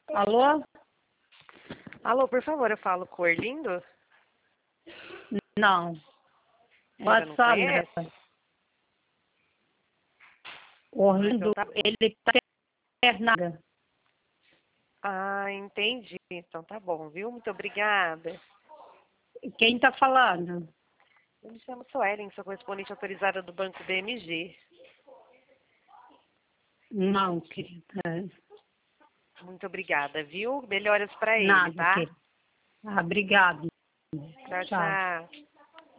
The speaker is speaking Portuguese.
Alô? Alô, por favor, eu falo com o Orlindo? Não. Ainda não Sandra. conhece? Orlindo, Então tá... ele está internado. Ah, entendi. Então tá bom, viu? Muito obrigada. Quem está falando? Eu me chamo Suelen, sou correspondente autorizada do Banco BMG. Não, querida. Muito obrigada, viu? Melhoras pra ele, Nada, tá? querida. Ah, obrigado. Tchau, Tchau. tchau.